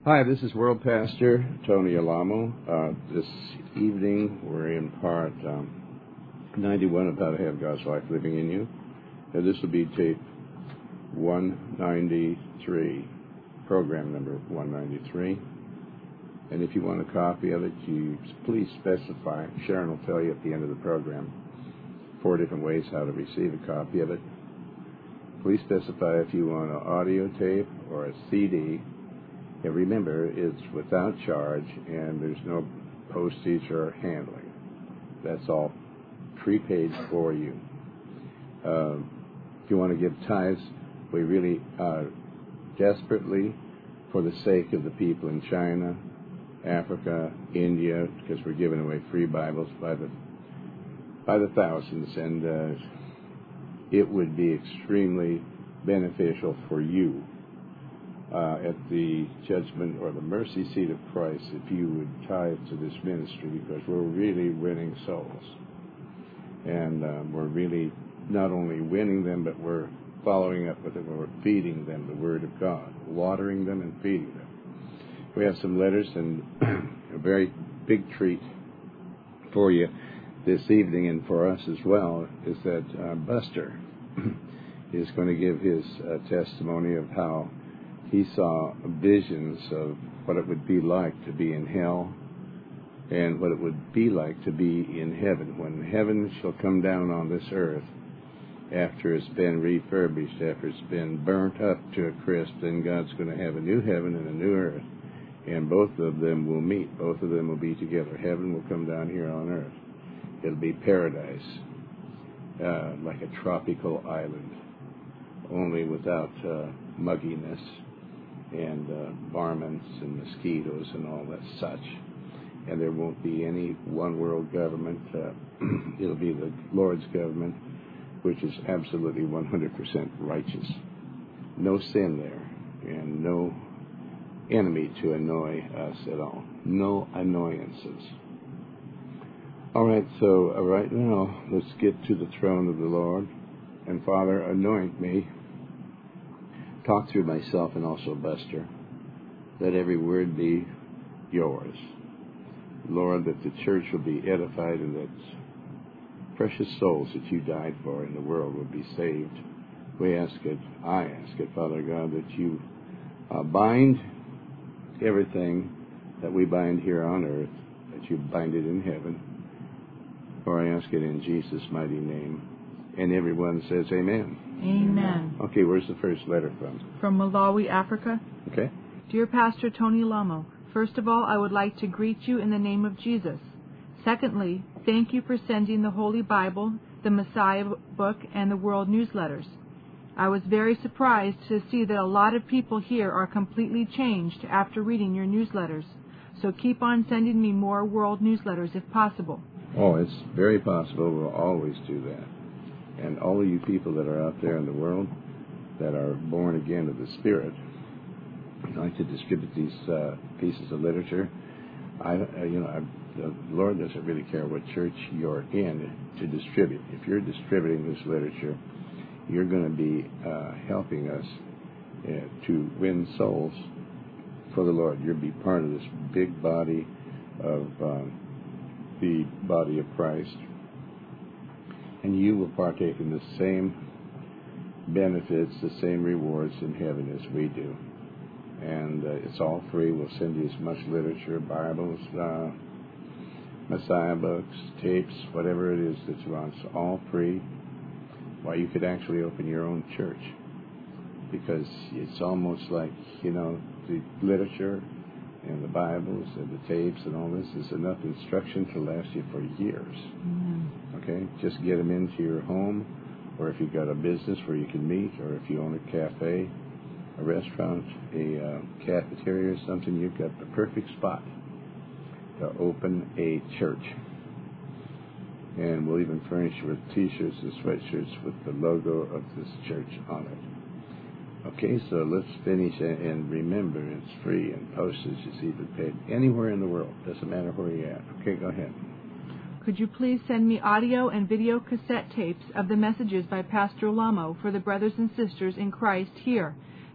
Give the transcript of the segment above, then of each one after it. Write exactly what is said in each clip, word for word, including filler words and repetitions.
Hi, this is World Pastor Tony Alamo. Uh, this evening we're in part um, ninety-one of How to Have God's Life Living in You. And this will be tape one ninety-three, program number one ninety-three. And if you want a copy of it, you please specify. Sharon will tell you at the end of the program four different ways how to receive a copy of it. Please specify if you want an audio tape or a C D. And remember, it's without charge, and there's no postage or handling. That's all prepaid for you. Uh, if you want to give tithes, we really uh, desperately, for the sake of the people in China, Africa, India, because we're giving away free Bibles by the by the thousands, and uh, it would be extremely beneficial for you. Uh, at the judgment or the mercy seat of Christ, if you would tithe to this ministry, because we're really winning souls. And um, we're really not only winning them, but we're following up with it. We're feeding them the Word of God, watering them and feeding them. We have some letters, and a very big treat for you this evening, and for us as well, is that uh, Buster is going to give his uh, testimony of how he saw visions of what it would be like to be in hell and what it would be like to be in heaven. When heaven shall come down on this earth after it's been refurbished, after it's been burnt up to a crisp, then God's going to have a new heaven and a new earth, and both of them will meet. Both of them will be together. Heaven will come down here on earth. It'll be paradise, uh, like a tropical island, only without uh, mugginess and uh, varmints and mosquitoes and all that such. And there won't be any one world government. Uh, it'll be the Lord's government, which is absolutely one hundred percent righteous. No sin there, and no enemy to annoy us at all. No annoyances. All right, so uh, right now, let's get to the throne of the Lord. And Father, anoint me. Talk through myself and also Buster. Let every word be yours. Lord, that the church will be edified and that precious souls that you died for in the world will be saved. We ask it, I ask it, Father God, that you uh, bind everything that we bind here on earth, that you bind it in heaven. For I ask it in Jesus' mighty name. And everyone says amen. Amen. Okay, where's the first letter from? From Malawi, Africa. Okay. Dear Pastor Tony Alamo, first of all, I would like to greet you in the name of Jesus. Secondly, thank you for sending the Holy Bible, the Messiah book, and the World newsletters. I was very surprised to see that a lot of people here are completely changed after reading your newsletters. So keep on sending me more World newsletters if possible. Oh, it's very possible. We'll always do that. And all of you people that are out there in the world that are born again of the Spirit, I like to distribute these uh, pieces of literature. I, uh, you know, I, the Lord doesn't really care what church you're in to distribute. If you're distributing this literature, you're going to be uh, helping us uh, to win souls for the Lord. You'll be part of this big body of uh, the body of Christ. And you will partake in the same benefits, the same rewards in heaven as we do. And uh, it's all free. We'll send you as much literature, Bibles, uh, Messiah books, tapes, whatever it is that you want. It's all free. Why, you could actually open your own church. Because it's almost like, you know, the literature and the Bibles and the tapes and all this is enough instruction to last you for years. Amen. Okay? Just get them into your home, or if you've got a business where you can meet, or if you own a cafe, a restaurant, a uh, cafeteria or something, you've got the perfect spot to open a church. And we'll even furnish you with t-shirts and sweatshirts with the logo of this church on it. Okay, so let's finish, and remember, it's free, and postage is even paid anywhere in the world. Doesn't matter where you're at. Okay, go ahead. Could you please send me audio and video cassette tapes of the messages by Pastor Alamo for the brothers and sisters in Christ here?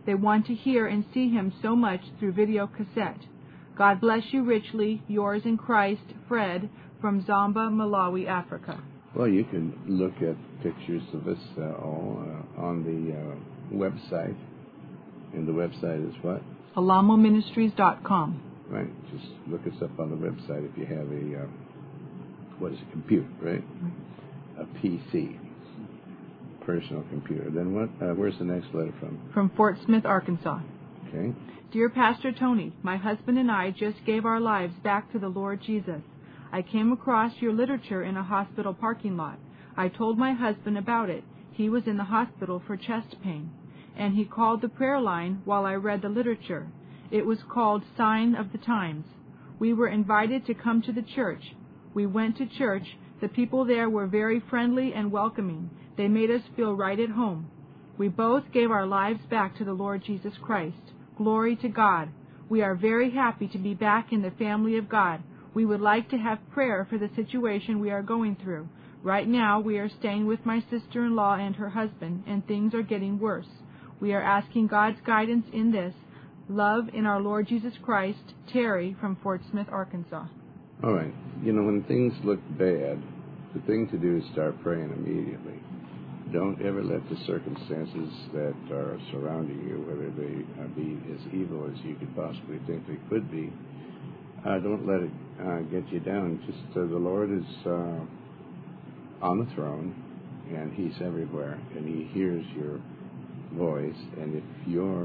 They want to hear and see him so much through video cassette. God bless you richly. Yours in Christ, Fred, from Zomba, Malawi, Africa. Well, you can look at pictures of us uh, all uh, on the uh, website. And the website is what? alamo ministries dot com. Right. Just look us up on the website if you have a, uh, what is a computer, right? A P C, personal computer. Then what? Uh, where's the next letter from? From Fort Smith, Arkansas. Okay. Dear Pastor Tony, my husband and I just gave our lives back to the Lord Jesus. I came across your literature in a hospital parking lot. I told my husband about it. He was in the hospital for chest pain, and he called the prayer line while I read the literature. It was called Sign of the Times. We were invited to come to the church. We went to church. The people there were very friendly and welcoming. They made us feel right at home. We both gave our lives back to the Lord Jesus Christ. Glory to God. We are very happy to be back in the family of God. We would like to have prayer for the situation we are going through. Right now, we are staying with my sister-in-law and her husband, and things are getting worse. We are asking God's guidance in this. Love in our Lord Jesus Christ. Terry from Fort Smith, Arkansas. All right. You know, when things look bad, the thing to do is start praying immediately. Don't ever let the circumstances that are surrounding you, whether they uh, be as evil as you could possibly think they could be, uh, don't let it uh, get you down. Just uh, the Lord is uh, on the throne, and He's everywhere, and He hears your voice. And if you're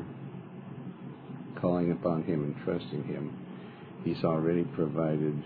calling upon Him and trusting Him, He's already provided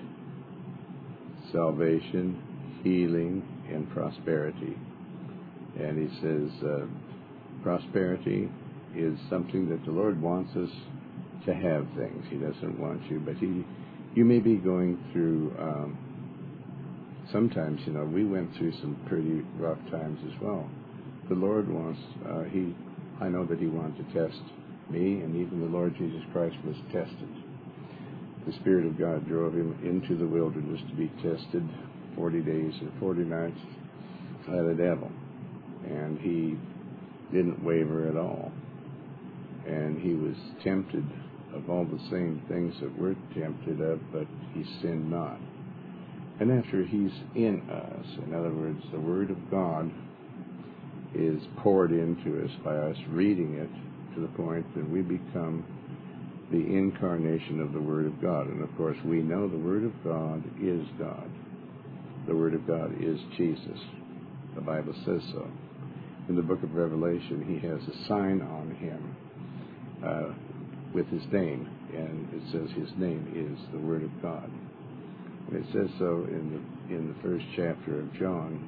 salvation, healing, and prosperity. And He says uh, prosperity is something that the Lord wants us to have things. He doesn't want you, but He, you may be going through, um, sometimes, you know, we went through some pretty rough times as well. The Lord wants, uh, He, I know that He wanted to test me, and even the Lord Jesus Christ was tested. The Spirit of God drove Him into the wilderness to be tested forty days and forty nights by the devil. And He didn't waver at all. And He was tempted of all the same things that we're tempted of, but He sinned not. And after He's in us, in other words, the Word of God is poured into us by us reading it to the point that we become the incarnation of the Word of God. And of course, we know the Word of God is God. The Word of God is Jesus. The Bible says so. In the book of Revelation, He has a sign on Him uh, with His name, and it says His name is the Word of God. And it says so in the in the first chapter of John,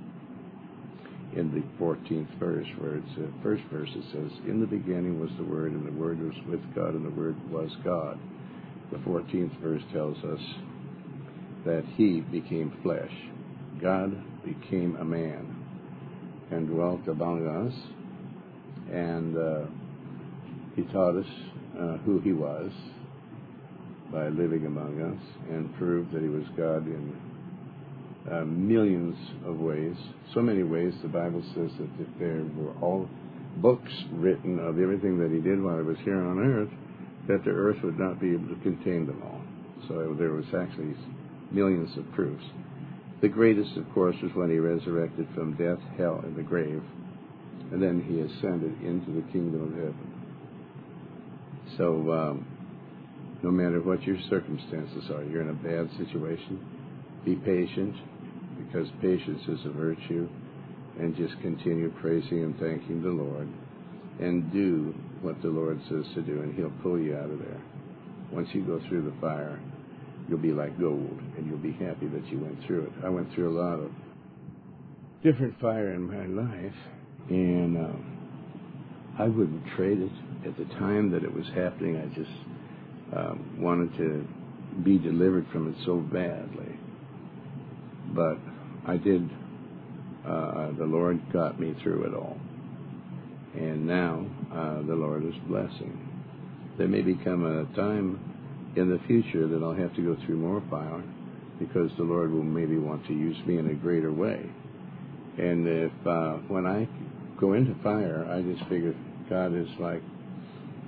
in the fourteenth verse, where it's the first verse, it says, "In the beginning was the Word, and the Word was with God, and the Word was God." The fourteenth verse tells us that He became flesh. God became a man and dwelt among us, and uh, He taught us uh, who He was by living among us, and proved that He was God in uh, millions of ways. So many ways, the Bible says that if there were all books written of everything that He did while He was here on earth, that the earth would not be able to contain them all. So there was actually millions of proofs. The greatest, of course, was when He resurrected from death, hell, and the grave, and then He ascended into the kingdom of heaven. So, um, no matter what your circumstances are, you're in a bad situation, be patient, because patience is a virtue, and just continue praising and thanking the Lord, and do what the Lord says to do, and He'll pull you out of there. Once you go through the fire, you'll be like gold, and you'll be happy that you went through it. I went through a lot of different fire in my life, and uh, I wouldn't trade it. At the time that it was happening, I just um, wanted to be delivered from it so badly. But I did. Uh, the Lord got me through it all. And now uh, the Lord is blessing. There may become a time in the future that I'll have to go through more fire, because the Lord will maybe want to use me in a greater way. And if uh, when I go into fire, I just figure God is like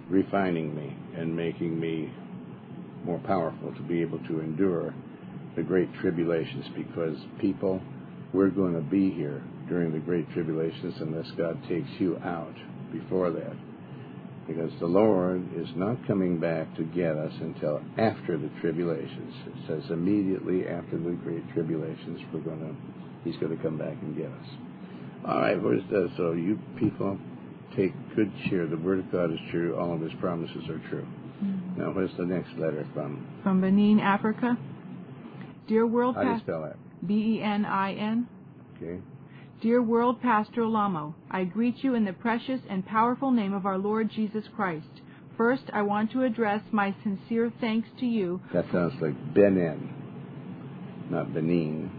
refining me and making me more powerful to be able to endure the great tribulations, because people, we're going to be here during the great tribulations unless God takes you out before that. Because the Lord is not coming back to get us until after the tribulations. It says immediately after the great tribulations, we're going to, He's going to come back and get us. All right, where's the, so you people take good cheer. The Word of God is true. All of His promises are true. Mm-hmm. Now, where's the next letter from? From Benin, Africa. Dear World How do you Pastor. spell that? B E N I N. Okay. Dear World Pastor Alamo, I greet you in the precious and powerful name of our Lord Jesus Christ. First, I want to address my sincere thanks to you. That sounds like Benin, not Benin.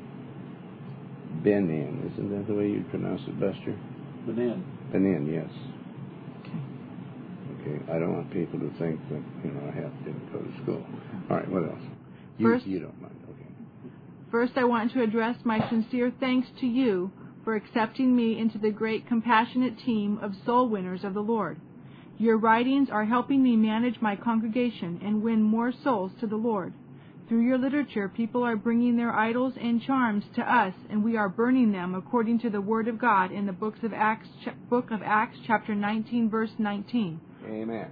Benin, isn't that the way you pronounce it, Buster? Benin. Benin, yes. Okay. Okay. I don't want people to think that, you know, I have didn't go to school. All right. What else? You, First, you don't mind. Okay. First, I want to address my sincere thanks to you for accepting me into the great compassionate team of soul winners of the Lord. Your writings are helping me manage my congregation and win more souls to the Lord. Through your literature, people are bringing their idols and charms to us, and we are burning them according to the Word of God in the books of Acts, book of Acts, chapter nineteen, verse nineteen. Amen.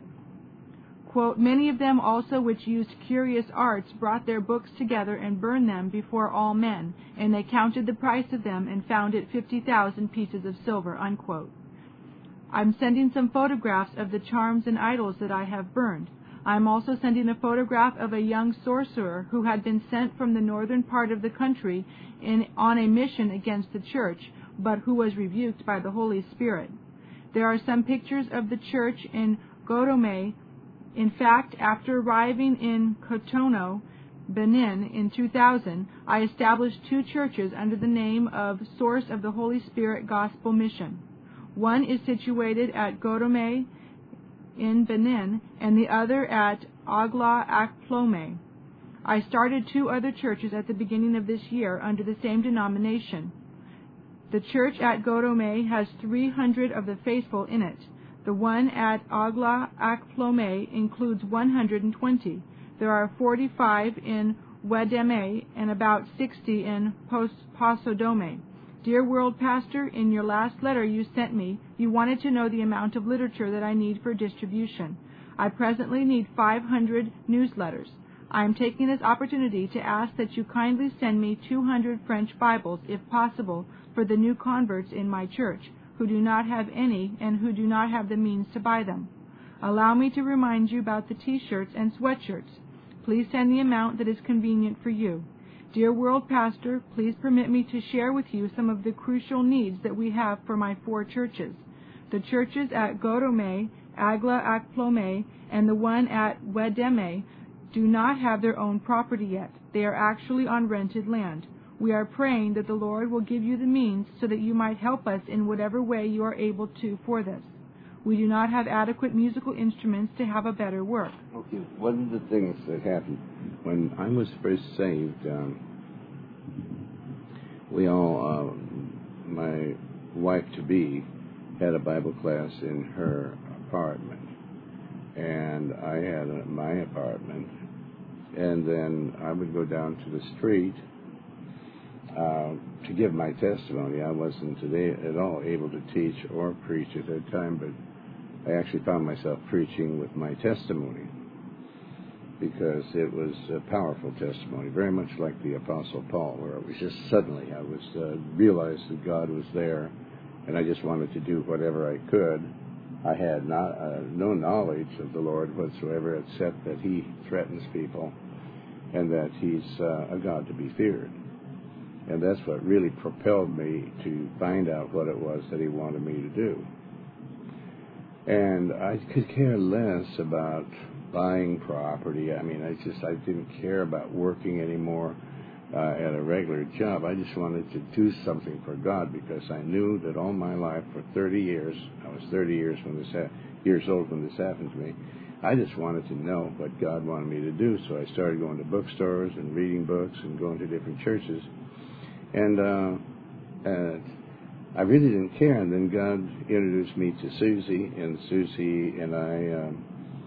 Quote, many of them also which used curious arts brought their books together and burned them before all men, and they counted the price of them and found it fifty thousand pieces of silver, unquote. I'm sending some photographs of the charms and idols that I have burned. I'm also sending a photograph of a young sorcerer who had been sent from the northern part of the country in, on a mission against the church, but who was rebuked by the Holy Spirit. There are some pictures of the church in Godome. In fact, after arriving in Cotonou, Benin in two thousand, I established two churches under the name of Source of the Holy Spirit Gospel Mission. One is situated at Godome in Benin, and the other at Agla Akplome. I started two other churches at the beginning of this year under the same denomination. The church at Godome has three hundred of the faithful in it. The one at Agla Akplome includes one hundred twenty. There are forty-five in Wedeme and about sixty in Posodome. Dear World Pastor, in your last letter you sent me, you wanted to know the amount of literature that I need for distribution. I presently need five hundred newsletters. I am taking this opportunity to ask that you kindly send me two hundred French Bibles, if possible, for the new converts in my church, who do not have any and who do not have the means to buy them. Allow me to remind you about the T-shirts and sweatshirts. Please send the amount that is convenient for you. Dear World Pastor, please permit me to share with you some of the crucial needs that we have for my four churches. The churches at Godome, Agla Akplome, and the one at Wedeme do not have their own property yet. They are actually on rented land. We are praying that the Lord will give you the means so that you might help us in whatever way you are able to for this. We do not have adequate musical instruments to have a better work. Okay, one of the things that happened when I was first saved, um, we all, uh, my wife-to-be had a Bible class in her apartment, and I had a, my apartment, and then I would go down to the street Uh, to give my testimony. I wasn't today at all able to teach or preach at that time, but I actually found myself preaching with my testimony because it was a powerful testimony, very much like the Apostle Paul, where it was just suddenly I was uh, realized that God was there, and I just wanted to do whatever I could. I had not uh, no knowledge of the Lord whatsoever, except that He threatens people and that He's uh, a God to be feared. And that's what really propelled me to find out what it was that He wanted me to do. And I could care less about buying property. I mean, I just, I didn't care about working anymore uh, at a regular job. I just wanted to do something for God, because I knew that all my life for thirty years, I was thirty years when this ha- years old when this happened to me, I just wanted to know what God wanted me to do. So I started going to bookstores and reading books and going to different churches. And uh, uh, I really didn't care. And then God introduced me to Susie, and Susie and I um,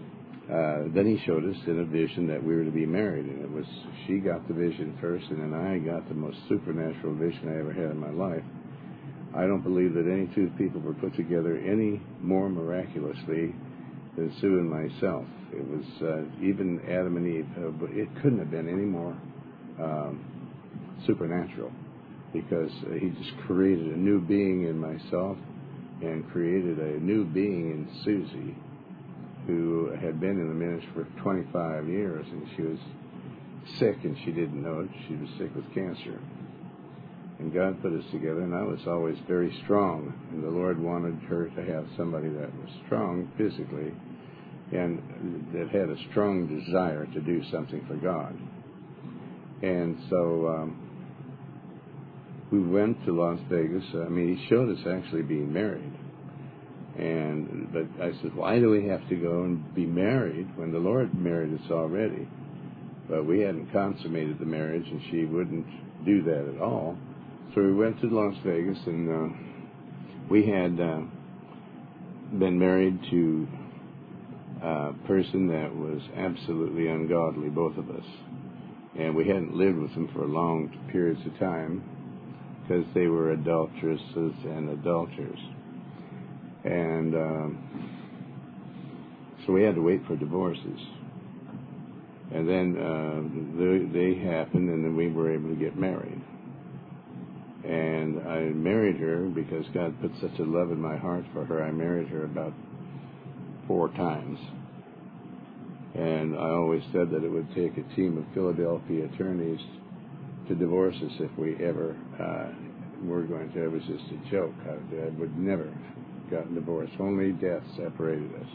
uh, then he showed us in a vision that we were to be married, and it was, she got the vision first, and then I got the most supernatural vision I ever had in my life. I don't believe that any two people were put together any more miraculously than Sue and myself. It was uh, even Adam and Eve, uh, but it couldn't have been any more um, supernatural, because uh, he just created a new being in myself and created a new being in Susie, who had been in the ministry for twenty-five years, and she was sick and she didn't know it. She was sick with cancer. And God put us together, and I was always very strong, and the Lord wanted her to have somebody that was strong physically and that had a strong desire to do something for God. And so um, we went to Las Vegas. I mean, he showed us actually being married. And but I said, why do we have to go and be married when the Lord married us already? But we hadn't consummated the marriage, and she wouldn't do that at all. So we went to Las Vegas, and uh, we had uh, been married to a person that was absolutely ungodly, both of us. And we hadn't lived with them for long periods of time because they were adulteresses and adulterers. And um, so we had to wait for divorces. And then uh, they, they happened, and then we were able to get married. And I married her because God put such a love in my heart for her. I married her about four times. And I always said that it would take a team of Philadelphia attorneys to divorce us if we ever uh, were going to. It was just a joke. I, I would never have gotten divorced. Only death separated us.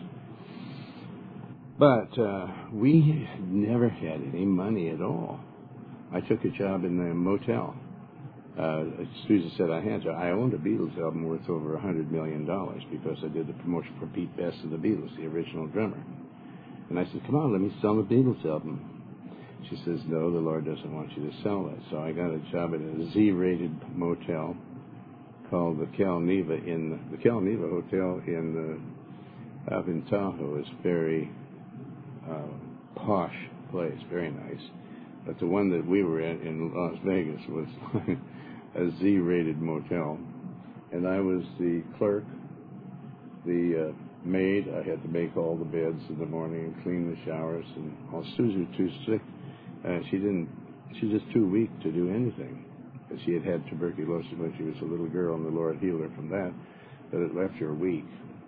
But uh, we never had any money at all. I took a job in a motel. Uh, Susan said I had to. I owned a Beatles album worth over one hundred million dollars because I did the promotion for Pete Best of the Beatles, the original drummer. And I said, come on, let me sell the Beatles album. She says, no, the Lord doesn't want you to sell that. So I got a job at a Z-rated motel called the Cal Neva. In the Cal Neva Hotel in the, up in Tahoe is very uh, posh place, very nice. But the one that we were at in Las Vegas was a Z-rated motel. And I was the clerk, the uh, maid. I had to make all the beds in the morning and clean the showers. And all Susie was too sick. Uh, she didn't, she was just too weak to do anything. She had had tuberculosis when she was a little girl, and the Lord healed her from that. But it left her weak.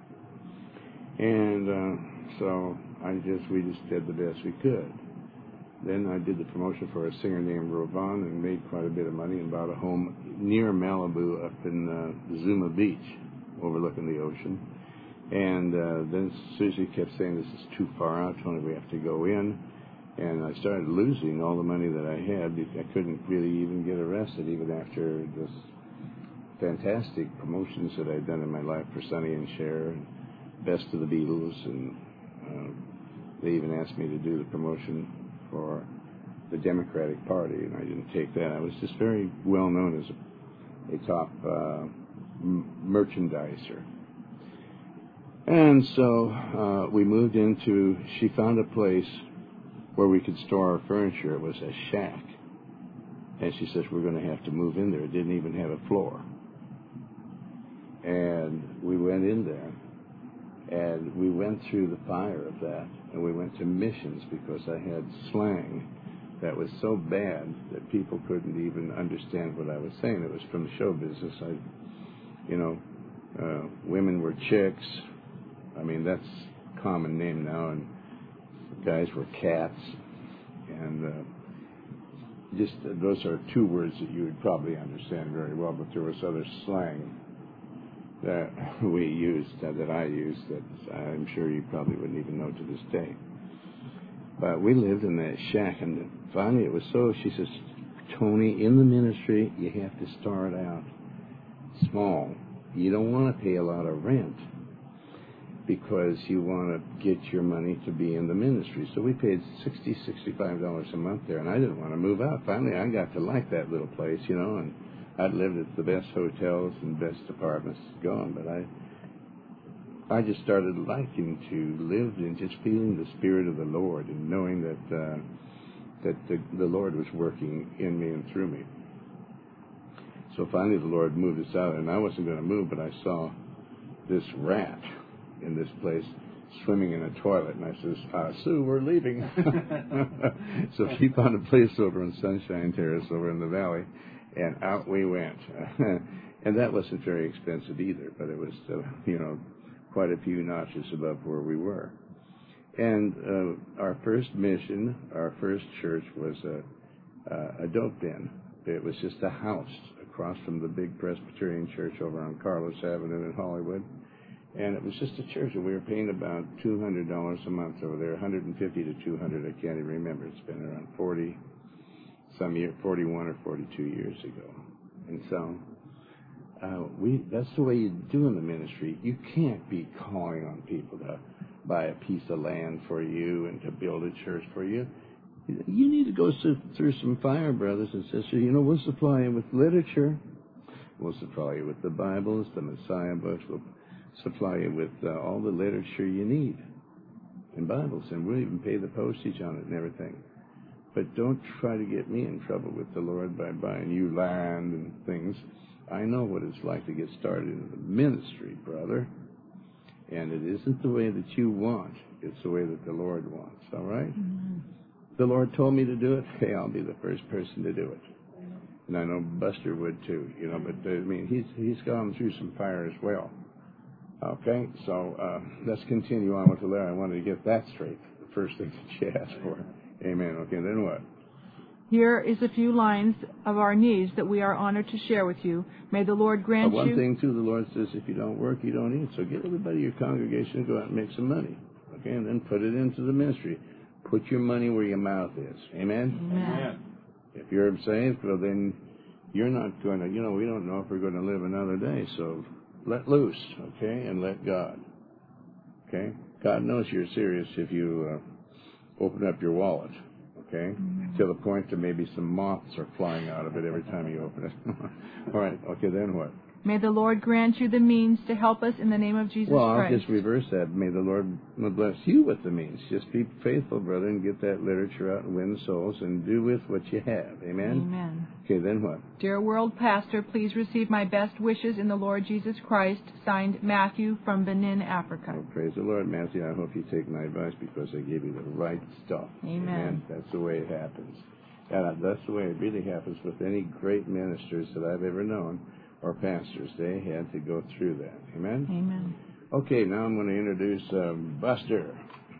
And uh, so I just, we just did the best we could. Then I did the promotion for a singer named Rovon and made quite a bit of money and bought a home near Malibu up in uh, Zuma Beach, overlooking the ocean. And uh, then Susie kept saying, this is too far out, Tony, we have to go in. And I started losing all the money that I had. I couldn't really even get arrested, even after this fantastic promotions that I'd done in my life for Sonny and Cher, and Best of the Beatles, and uh, they even asked me to do the promotion for the Democratic Party, and I didn't take that. I was just very well known as a, a top uh, m- merchandiser. And so uh, we moved into, she found a place where we could store our furniture. It was a shack. And she says, we're going to have to move in there. It didn't even have a floor. And we went in there. And we went through the fire of that, and we went to missions because I had slang that was so bad that people couldn't even understand what I was saying. It was from the show business. I, you know, uh, women were chicks. I mean, that's a common name now, and guys were cats. And uh, just uh, those are two words that you would probably understand very well, but there was other slang that we used, uh, that I used, that I'm sure you probably wouldn't even know to this day. But we lived in that shack, and finally it was so, she says, Tony, in the ministry, you have to start out small. You don't want to pay a lot of rent because you want to get your money to be in the ministry. So we paid sixty dollars, sixty-five dollars a month there, and I didn't want to move out. Finally, I got to like that little place, you know, and I'd lived at the best hotels and best apartments going, but I I just started liking to live and just feeling the Spirit of the Lord and knowing that uh, that the, the Lord was working in me and through me. So finally the Lord moved us out, and I wasn't going to move, but I saw this rat in this place swimming in a toilet, and I says, uh, Sue, we're leaving. So she found a place over on Sunshine Terrace over in the valley, and out we went. And that wasn't very expensive either, but it was, uh, you know, quite a few notches above where we were. And uh, our first mission, our first church was a, uh, a dope den. It was just a house across from the big Presbyterian church over on Carlos Avenue in Hollywood. And it was just a church, and we were paying about two hundred dollars a month over there, one hundred fifty to two hundred, I can't even remember. It's been around forty, some year, forty-one or forty-two years ago. And so uh, we that's the way you do in the ministry. You can't be calling on people to buy a piece of land for you and to build a church for you. You need to go through some fire, brothers and sisters. You know, we'll supply you with literature. We'll supply you with the Bibles, the Messiah books. We'll supply you with uh, all the literature you need in Bibles, and we'll even pay the postage on it and everything. But don't try to get me in trouble with the Lord by buying you land and things. I know what it's like to get started in the ministry, brother. And it isn't the way that you want. It's the way that the Lord wants, all right? Mm-hmm. The Lord told me to do it. Hey, I'll be the first person to do it. And I know Buster would too, you know, but I mean, he's he's gone through some fire as well. Okay, so uh, let's continue on with the letter. I wanted to get that straight, the first thing that she asked for. Amen. Okay, then what? Here is a few lines of our needs that we are honored to share with you. May the Lord grant uh, one you... One thing, too, the Lord says, if you don't work, you don't eat. So get everybody in your congregation to go out and make some money. Okay, and then put it into the ministry. Put your money where your mouth is. Amen? Amen. If you're saved, well, then you're not going to, you know, we don't know if we're going to live another day, so let loose, okay, and let God. Okay? God knows you're serious if you uh, open up your wallet, okay, mm-hmm. to the point that maybe some moths are flying out of it every time you open it. All right, okay, then what? May the Lord grant you the means to help us in the name of Jesus well, Christ. Well, I'll just reverse that. May the Lord bless you with the means. Just be faithful, brother, and get that literature out and win souls and do with what you have. Amen? Amen. Okay, then what? Dear World Pastor, please receive my best wishes in the Lord Jesus Christ. Signed, Matthew from Benin, Africa. Well, praise the Lord, Matthew. I hope you take my advice because I gave you the right stuff. Amen. Amen? That's the way it happens. And that's the way it really happens with any great ministers that I've ever known. Or pastors, they had to go through that. Amen? Amen. Okay, now I'm going to introduce um, Buster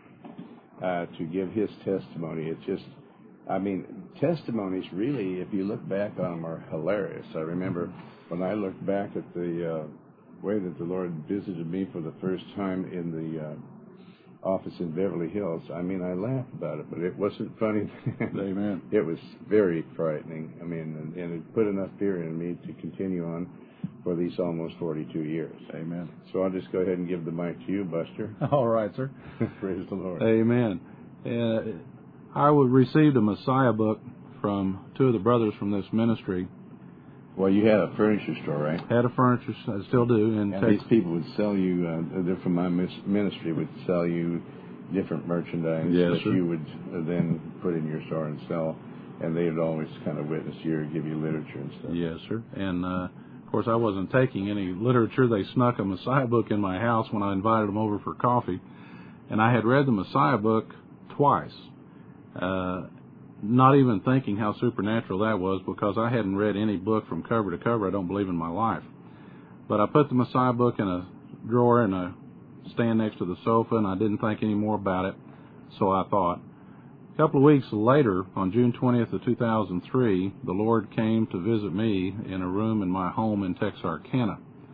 uh, to give his testimony. It's just, I mean, testimonies really, if you look back on them, are hilarious. I remember when I looked back at the uh, way that the Lord visited me for the first time in the uh, office in Beverly Hills, I mean, I laughed about it, but it wasn't funny. Amen. It was very frightening. I mean, and, and it put enough fear in me to continue on for these almost forty-two years. Amen. So I'll just go ahead and give the mic to you, Buster. All right, sir. Praise the Lord. Amen. Uh, I received a Messiah book from two of the brothers from this ministry. Well, you had a furniture store, right? Had a furniture, I still do. In and Texas. These people would sell you, uh, they're from my ministry, would sell you different merchandise yes, that sir. you would then put in your store and sell, and they would always kind of witness you or give you literature and stuff. Yes, sir. And, uh, of course, I wasn't taking any literature. They snuck a Messiah book in my house when I invited them over for coffee, and I had read the Messiah book twice. Uh Not even thinking how supernatural that was because I hadn't read any book from cover to cover, I don't believe, in my life. But I put the Messiah book in a drawer in a stand next to the sofa, and I didn't think any more about it, so I thought. A couple of weeks later, on June twentieth of two thousand three, the Lord came to visit me in a room in my home in Texarkana.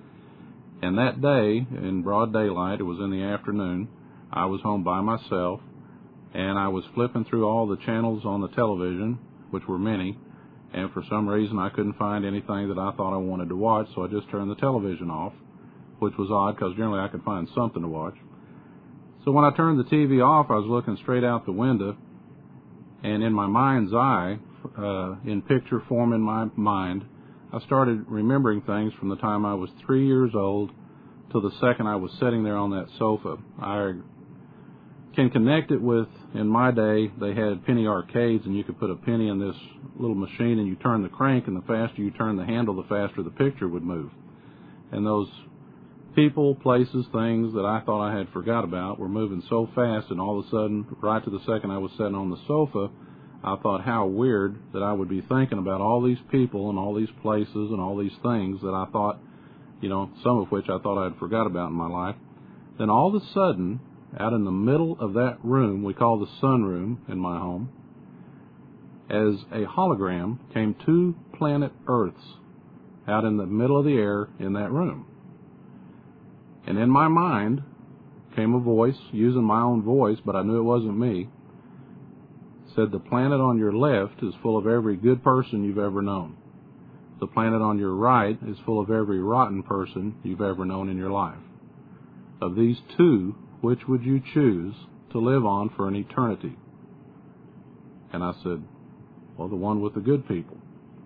And that day, in broad daylight, it was in the afternoon, I was home by myself, and I was flipping through all the channels on the television, which were many, and for some reason I couldn't find anything that I thought I wanted to watch, so I just turned the television off, which was odd because generally I could find something to watch. So when I turned the T V off, I was looking straight out the window, and in my mind's eye, uh, in picture form in my mind, I started remembering things from the time I was three years old till the second I was sitting there on that sofa. I can connect it with, in my day, they had penny arcades, and you could put a penny in this little machine, and you turn the crank, and the faster you turn the handle, the faster the picture would move. And those people, places, things that I thought I had forgot about were moving so fast, and all of a sudden, right to the second I was sitting on the sofa, I thought how weird that I would be thinking about all these people and all these places and all these things that I thought, you know, some of which I thought I had forgot about in my life. Then all of a sudden, out in the middle of that room, we call the sunroom in my home, as a hologram came two planet Earths out in the middle of the air in that room. And in my mind came a voice, using my own voice, but I knew it wasn't me, said, the planet on your left is full of every good person you've ever known. The planet on your right is full of every rotten person you've ever known in your life. Of these two, which would you choose to live on for an eternity? And I said, well, the one with the good people.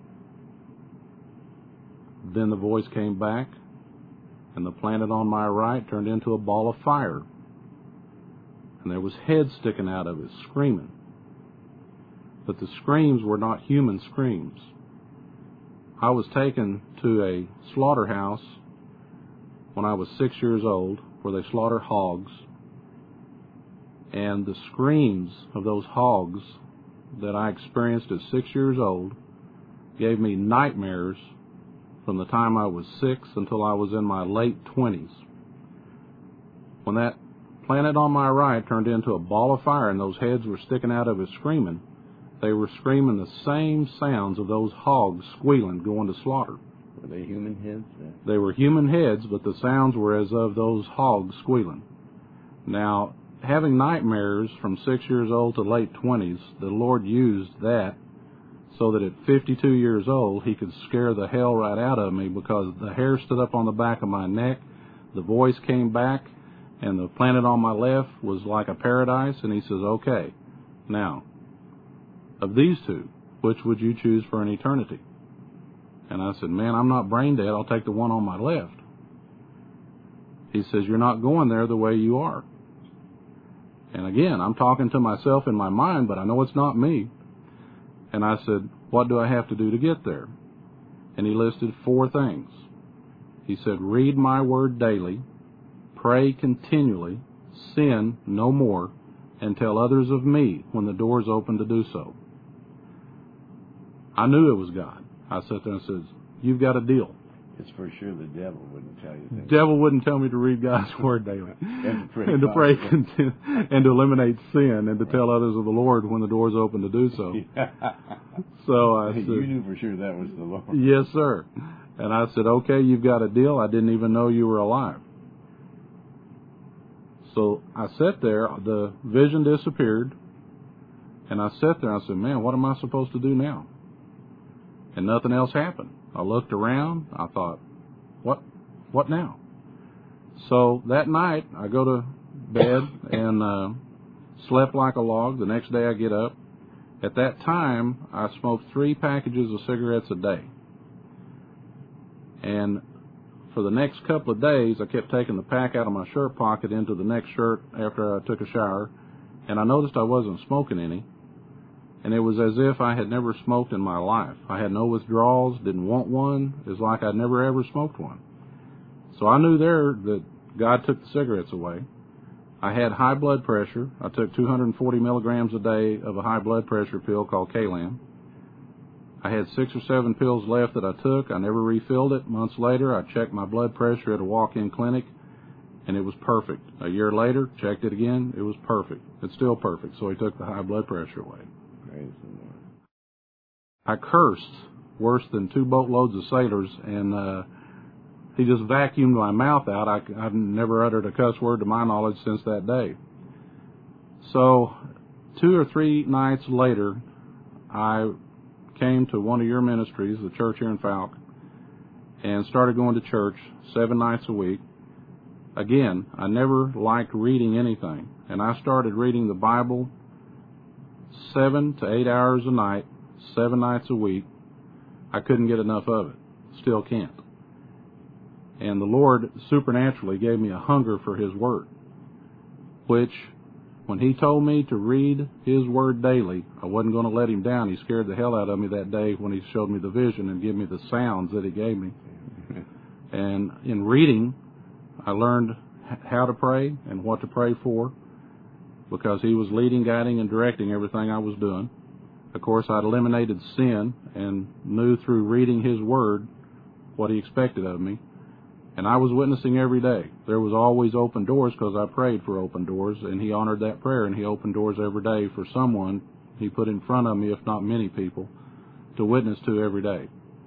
Then the voice came back, and the planet on my right turned into a ball of fire. And there was heads sticking out of it, screaming. But the screams were not human screams. I was taken to a slaughterhouse when I was six years old, where they slaughter hogs, and the screams of those hogs that I experienced at six years old gave me nightmares from the time I was six until I was in my late twenties. When that planet on my right turned into a ball of fire and those heads were sticking out of it screaming, they were screaming the same sounds of those hogs squealing, going to slaughter. Were they human heads? Then? They were human heads, but the sounds were as of those hogs squealing. Now, having nightmares from six years old to late twenties, the Lord used that so that at fifty-two years old, He could scare the hell right out of me, because the hair stood up on the back of my neck, the voice came back, and the planet on my left was like a paradise, and He says, okay, now, of these two, which would you choose for an eternity? And I said, man, I'm not brain dead. I'll take the one on my left. He says, you're not going there the way you are. And again, I'm talking to myself in my mind, but I know it's not me. And I said, what do I have to do to get there? And He listed four things. He said, read my word daily, pray continually, sin no more, and tell others of me when the door's open to do so. I knew it was God. I sat there and said, you've got a deal. It's for sure the devil wouldn't tell you that. The devil wouldn't tell me to read God's word daily. and to pray, and to pray content, and to eliminate sin, and to right. tell others of the Lord when the door's open to do so. So I said, you knew for sure that was the Lord. Yes, sir. And I said, okay, you've got a deal. I didn't even know you were alive. So I sat there, the vision disappeared, and I sat there and I said, man, what am I supposed to do now? And nothing else happened. I looked around, I thought, what what now? So that night, I go to bed and uh, slept like a log. The next day I get up. At that time, I smoked three packages of cigarettes a day. And for the next couple of days, I kept taking the pack out of my shirt pocket into the next shirt after I took a shower, and I noticed I wasn't smoking any, and it was as if I had never smoked in my life. I had no withdrawals, didn't want one. It was like I'd never ever smoked one. So I knew there that God took the cigarettes away. I had high blood pressure. I took two hundred forty milligrams a day of a high blood pressure pill called K-Lam. I had six or seven pills left that I took. I never refilled it. Months later, I checked my blood pressure at a walk-in clinic, and it was perfect. A year later, checked it again. It was perfect. It's still perfect. So He took the high blood pressure away. Praise the Lord. I cursed worse than two boatloads of sailors, and uh, He just vacuumed my mouth out. I, I've never uttered a cuss word to my knowledge since that day. So two or three nights later, I came to one of your ministries, the church here in Falk, and started going to church seven nights a week. Again, I never liked reading anything, and I started reading the Bible seven to eight hours a night, seven nights a week. I couldn't get enough of it. Still can't. And the Lord supernaturally gave me a hunger for His Word, which, when He told me to read His Word daily, I wasn't going to let Him down. He scared the hell out of me that day when He showed me the vision and gave me the sounds that He gave me. And in reading, I learned how to pray and what to pray for, because He was leading, guiding, and directing everything I was doing. Of course, I'd eliminated sin and knew through reading His Word what He expected of me. And I was witnessing every day. There was always open doors because I prayed for open doors, and He honored that prayer, and He opened doors every day for someone He put in front of me, if not many people, to witness to every day.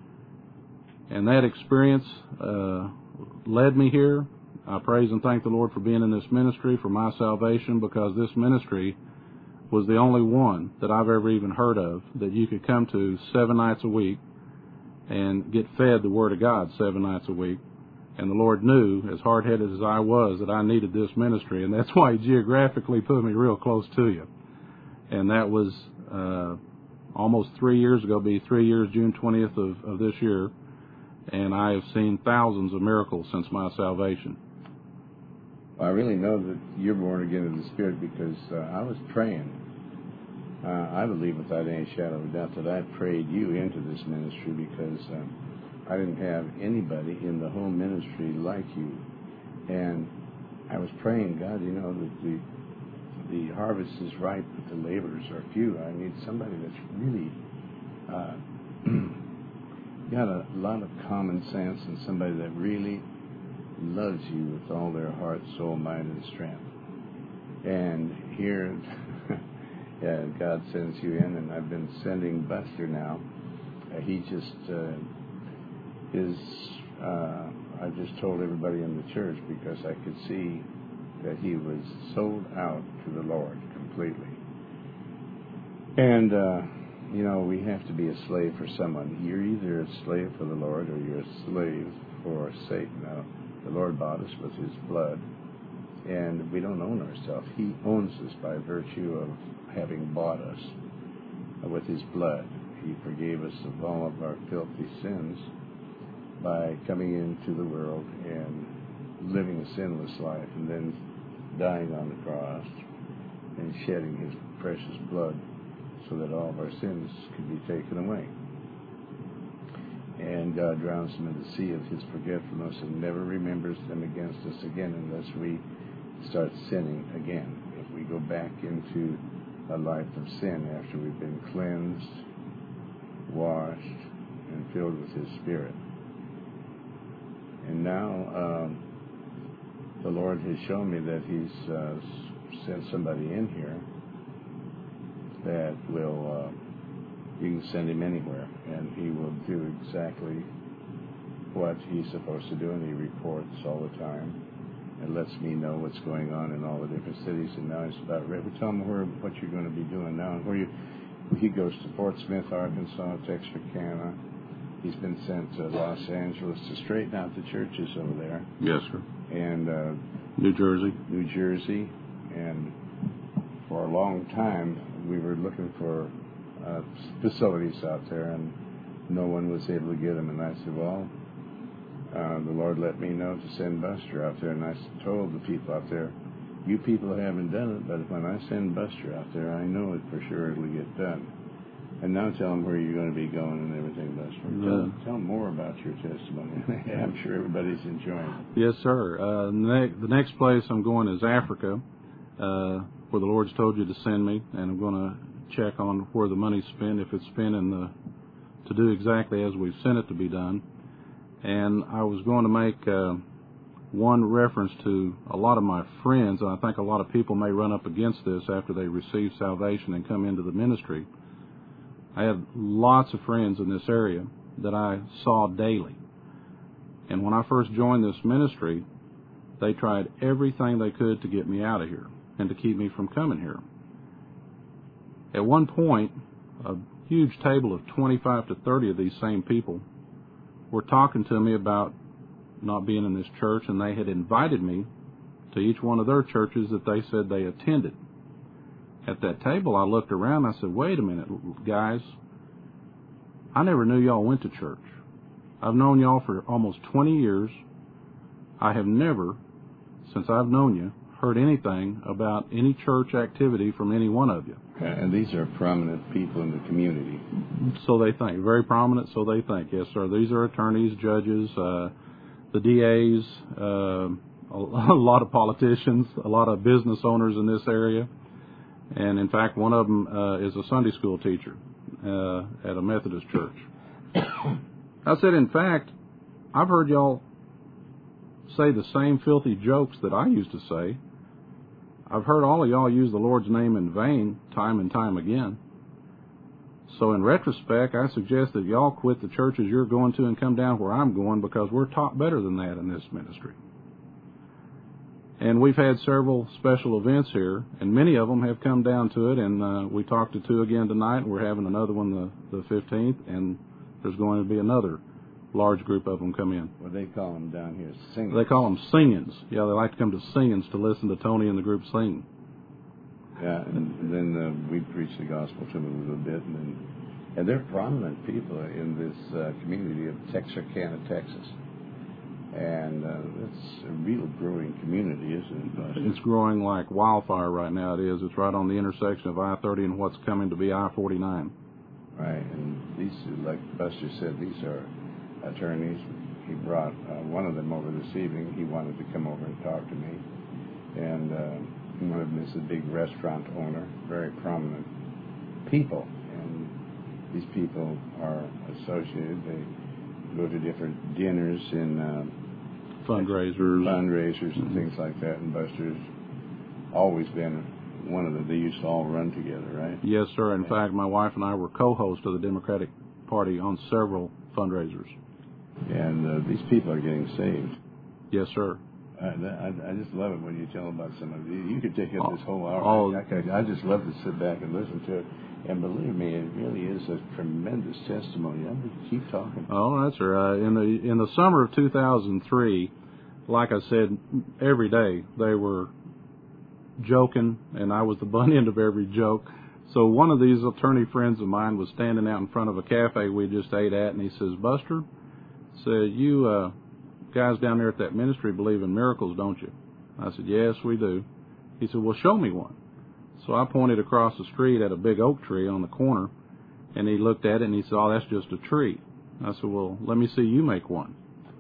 And that experience uh, led me here. I praise and thank the Lord for being in this ministry, for my salvation, because this ministry was the only one that I've ever even heard of that you could come to seven nights a week and get fed the Word of God seven nights a week. And the Lord knew, as hard-headed as I was, that I needed this ministry, and that's why He geographically put me real close to you. And that was uh, almost three years ago, be three years, June twentieth of, of this year, and I have seen thousands of miracles since my salvation. I really know that you're born again in the Spirit because uh, I was praying. Uh, I believe without any shadow of a doubt that I prayed you into this ministry because um, I didn't have anybody in the home ministry like you. And I was praying, God, you know, that the the harvest is ripe, but the laborers are few. I need somebody that's really uh, got a lot of common sense and somebody that really loves you with all their heart, soul, mind, and strength. And here, yeah, God sends you in, and I've been sending Buster now. Uh, he just uh, is, uh, I just told everybody in the church because I could see that he was sold out to the Lord completely. And, uh, you know, we have to be a slave for someone. You're either a slave for the Lord or you're a slave for Satan. Now, the Lord bought us with His blood, and we don't own ourselves. He owns us by virtue of having bought us with His blood. He forgave us of all of our filthy sins by coming into the world and living a sinless life and then dying on the cross and shedding His precious blood so that all of our sins could be taken away. And God drowns them in the sea of His forgetfulness and never remembers them against us again unless we start sinning again. If we go back into a life of sin after we've been cleansed, washed, and filled with His Spirit. And now um, the Lord has shown me that He's uh, sent somebody in here that will... Uh, You can send him anywhere, and he will do exactly what he's supposed to do, and he reports all the time and lets me know what's going on in all the different cities. And now he's about ready. Tell him where, what you're going to be doing now. And where you, he goes to Fort Smith, Arkansas, Texarkana. He's been sent to Los Angeles to straighten out the churches over there. Yes, sir. And uh, New Jersey. New Jersey. And for a long time, we were looking for Uh, facilities out there, and no one was able to get them. And I said, well, uh, the Lord let me know to send Buster out there, and I told the people out there, you people haven't done it, but when I send Buster out there, I know it for sure it'll get done. And now tell them where you're going to be going and everything, Buster. Yeah. Tell, tell them more about your testimony. I'm sure everybody's enjoying it. Yes, sir. Uh, ne- the next place I'm going is Africa, uh, where the Lord's told you to send me, and I'm going to check on where the money's spent, if it's spent in the, to do exactly as we've sent it to be done. And I was going to make uh, one reference to a lot of my friends, and I think a lot of people may run up against this after they receive salvation and come into the ministry. I had lots of friends in this area that I saw daily. And when I first joined this ministry, they tried everything they could to get me out of here and to keep me from coming here. At one point, a huge table of twenty-five to thirty of these same people were talking to me about not being in this church, and they had invited me to each one of their churches that they said they attended. At that table, I looked around and I said, wait a minute, guys, I never knew y'all went to church. I've known y'all for almost twenty years. I have never, since I've known you, heard anything about any church activity from any one of you. And these are prominent people in the community. So they think. Very prominent, so they think. Yes, sir. These are attorneys, judges, uh, the D As, uh, a, a lot of politicians, a lot of business owners in this area. And, in fact, one of them uh, is a Sunday school teacher uh, at a Methodist church. I said, in fact, I've heard y'all say the same filthy jokes that I used to say. I've heard all of y'all use the Lord's name in vain time and time again. So in retrospect, I suggest that y'all quit the churches you're going to and come down where I'm going, because we're taught better than that in this ministry. And we've had several special events here, and many of them have come down to it, and uh, we talked to two again tonight, and we're having another one the, the fifteenth, and there's going to be another large group of them come in. Well, they call them down here singers. They call them sing-ins. Yeah, they like to come to sing-ins to listen to Tony and the group sing. Yeah, and then uh, we preach the gospel to them a little bit, and then, and they're prominent people in this uh, community of Texarkana, Texas. And uh, it's a real growing community, isn't it, Buster? It's growing like wildfire right now. It is. It's right on the intersection of I thirty and what's coming to be I forty-nine. Right, and these, like Buster said, these are attorneys. He brought uh, one of them over this evening. He wanted to come over and talk to me. And uh, one of them is a big restaurant owner, very prominent people. And these people are associated. They go to different dinners and uh, fundraisers, fundraisers and mm-hmm. things like that. And Buster's always been one of them. They used to all run together, right? Yes, sir. In fact, my wife and I were co-hosts of the Democratic Party on several fundraisers. And uh, these people are getting saved. Yes, sir. I, I, I just love it when you tell about some of these. You could take up this whole hour. Oh, I, I, I just love to sit back and listen to it. And believe me, it really is a tremendous testimony. I'm going to keep talking. Oh, that's right. In the in the summer of two thousand three, like I said, every day they were joking, and I was the butt end of every joke. So one of these attorney friends of mine was standing out in front of a cafe we just ate at, and he says, Buster, said, you uh, guys down there at that ministry believe in miracles, don't you? I said, yes, we do. He said, well, show me one. So I pointed across the street at a big oak tree on the corner, and he looked at it, and he said, oh, that's just a tree. I said, well, let me see you make one.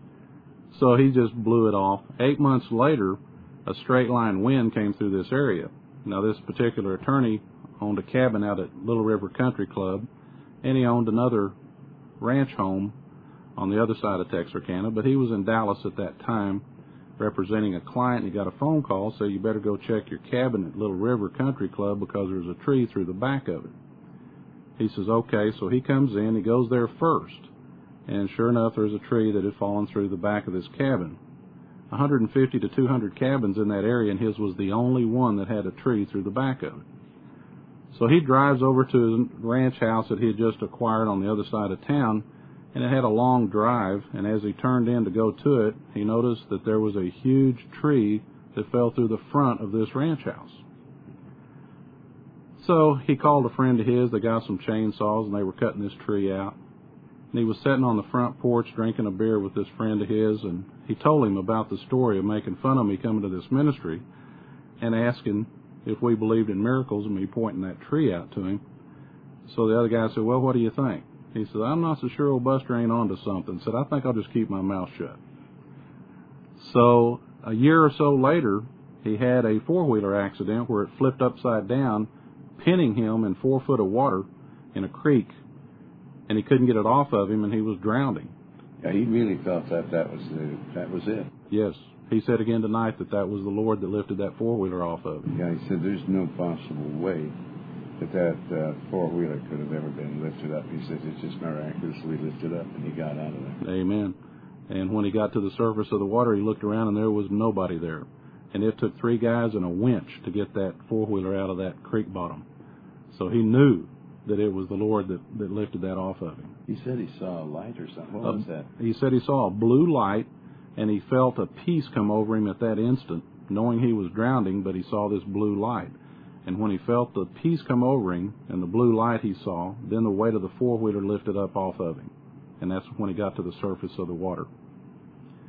So he just blew it off. Eight months later, a straight line wind came through this area. Now, this particular attorney owned a cabin out at Little River Country Club, and he owned another ranch home on the other side of Texarkana, but he was in Dallas at that time representing a client, and he got a phone call, so you better go check your cabin at Little River Country Club because there's a tree through the back of it. He says, okay, so he comes in, he goes there first, and sure enough, there's a tree that had fallen through the back of this cabin. one hundred fifty to two hundred cabins in that area, and his was the only one that had a tree through the back of it. So he drives over to his ranch house that he had just acquired on the other side of town, and it had a long drive, and as he turned in to go to it, he noticed that there was a huge tree that fell through the front of this ranch house. So he called a friend of his. They got some chainsaws, and they were cutting this tree out. And he was sitting on the front porch drinking a beer with this friend of his, and he told him about the story of making fun of me coming to this ministry and asking if we believed in miracles, and me pointing that tree out to him. So the other guy said, well, what do you think? He said, I'm not so sure old Buster ain't onto something. Said, I think I'll just keep my mouth shut. So a year or so later, he had a four-wheeler accident where it flipped upside down, pinning him in four foot of water in a creek, and he couldn't get it off of him, and he was drowning. Yeah, he really felt that that was the, that was it. Yes. He said again tonight that that was the Lord that lifted that four-wheeler off of him. Yeah, he said there's no possible way that that uh, four-wheeler could have ever been lifted up. He says it's just miraculously lifted up, and he got out of there. Amen. And when he got to the surface of the water, he looked around, and there was nobody there. And it took three guys and a winch to get that four-wheeler out of that creek bottom. So he knew that it was the Lord that, that lifted that off of him. He said he saw a light or something. What uh, was that? He said he saw a blue light, and he felt a peace come over him at that instant, knowing he was drowning, but he saw this blue light. And when he felt the peace come over him and the blue light he saw, then the weight of the four-wheeler lifted up off of him. And that's when he got to the surface of the water.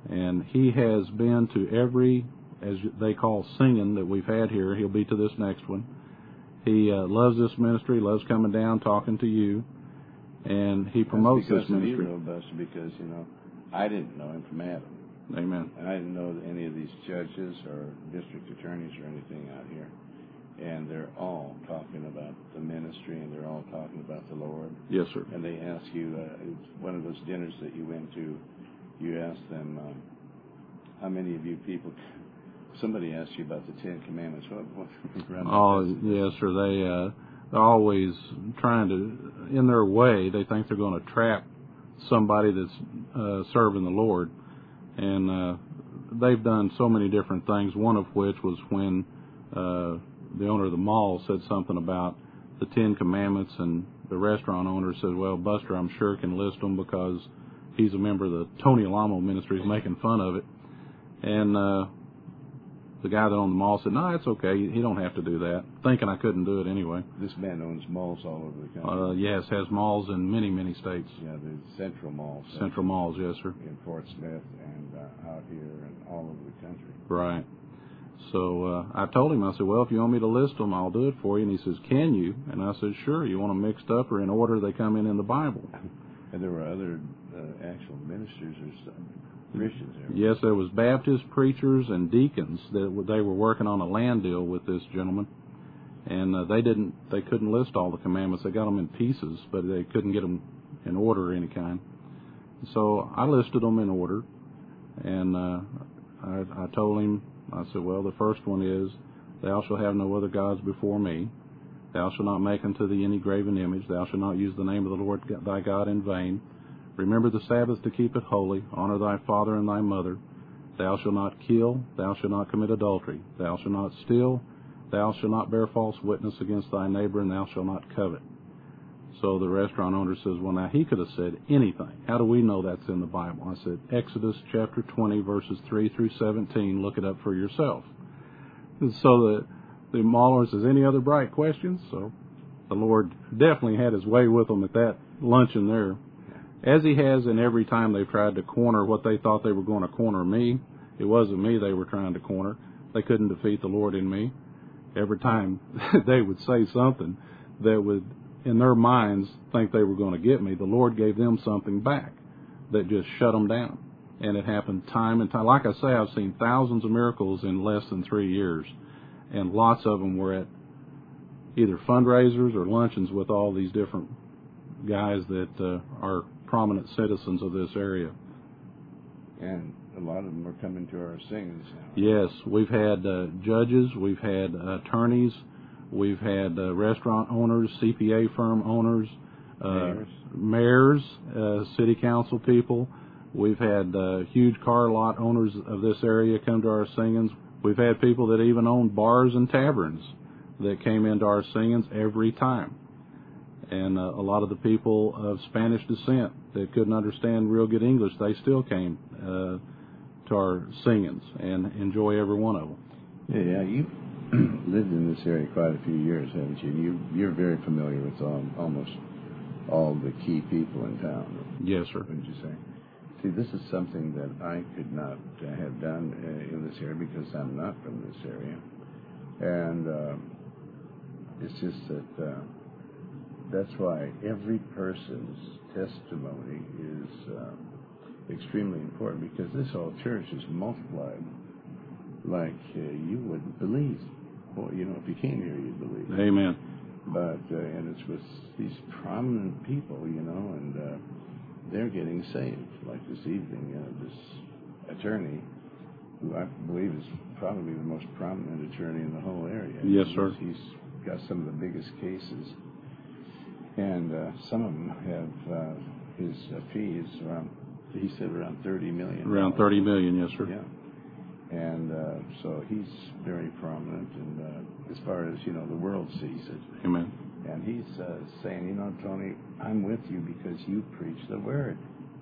And he has been to every, as they call singing, that we've had here. He'll be to this next one. He uh, loves this ministry, loves coming down, talking to you, and he promotes That's this ministry. Because of you, though, Buster, because, you know, I didn't know him from Adam. Amen. And I didn't know any of these judges or district attorneys or anything out here. And they're all talking about the ministry, and they're all talking about the Lord. Yes, sir. And they ask you, uh, one of those dinners that you went to, you asked them, um, how many of you people, somebody asked you about the Ten Commandments. What, what, oh, yes, sir. They, uh, they're always trying to, in their way, they think they're going to trap somebody that's uh, serving the Lord. And uh, they've done so many different things, one of which was when uh, the owner of the mall said something about the Ten Commandments, and the restaurant owner said, well, Buster, I'm sure, can list them because he's a member of the Tony Alamo Ministries, making fun of it. And uh, the guy that owned the mall said, no, it's okay. He don't have to do that, thinking I couldn't do it anyway. This man owns malls all over the country. Uh, yes, has malls in many, many states. Yeah, the Central Malls. Central Malls, yes, sir. In Fort Smith and uh, out here and all over the country. Right. So uh, I told him, I said, well, if you want me to list them, I'll do it for you. And he says, can you? And I said, sure. You want them mixed up or in order they come in in the Bible? And there were other uh, actual ministers or some Christians there. Yes, there was Baptist preachers and deacons that they were working on a land deal with this gentleman, and uh, they didn't, they couldn't list all the commandments. They got them in pieces, but they couldn't get them in order of any kind. So I listed them in order, and uh, I, I told him, I said, well, the first one is, thou shalt have no other gods before me. Thou shalt not make unto thee any graven image. Thou shalt not use the name of the Lord thy God in vain. Remember the Sabbath to keep it holy. Honor thy father and thy mother. Thou shalt not kill. Thou shalt not commit adultery. Thou shalt not steal. Thou shalt not bear false witness against thy neighbor, and thou shalt not covet. So the restaurant owner says, well, now he could have said anything. How do we know that's in the Bible? I said, Exodus chapter twenty, verses three through seventeen. Look it up for yourself. And so the, the mauler says, any other bright questions? So the Lord definitely had his way with them at that luncheon there. As he has in every time they've tried to corner what they thought they were going to corner me. It wasn't me they were trying to corner. They couldn't defeat the Lord in me. Every time they would say something that would, in their minds, think they were going to get me, the Lord gave them something back that just shut them down. And it happened time and time. Like I say, I've seen thousands of miracles in less than three years. And lots of them were at either fundraisers or luncheons with all these different guys that uh, are prominent citizens of this area. And a lot of them are coming to our singings now. Yes, we've had uh, judges, we've had attorneys, we've had uh, restaurant owners, C P A firm owners, uh, mayors, mayors uh, city council people. We've had uh, huge car lot owners of this area come to our singings. We've had people that even own bars and taverns that came into our singings every time. And uh, a lot of the people of Spanish descent that couldn't understand real good English, they still came uh, to our singings and enjoy every one of them. Yeah, yeah. You've lived in this area quite a few years, haven't you? you you're very familiar with all, almost all the key people in town. Yes, sir. Wouldn't you say? See, this is something that I could not uh, have done uh, in this area because I'm not from this area. And uh, it's just that... Uh, That's why every person's testimony is um, extremely important, because this whole church is multiplied like uh, you wouldn't believe. Well, you know, if you came here, you'd believe. Amen. But, uh, and it's with these prominent people, you know, and uh, they're getting saved. Like this evening, uh, this attorney, who I believe is probably the most prominent attorney in the whole area. Yes, sir. He's, he's got some of the biggest cases. And uh, some of them have uh, his uh, fees around, he said around thirty million dollars. Around thirty million dollars, yes, sir. Yeah. And uh, so he's very prominent, and uh, as far as, you know, the world sees it. Amen. And he's uh, saying, you know, Tony, I'm with you because you preach the Word.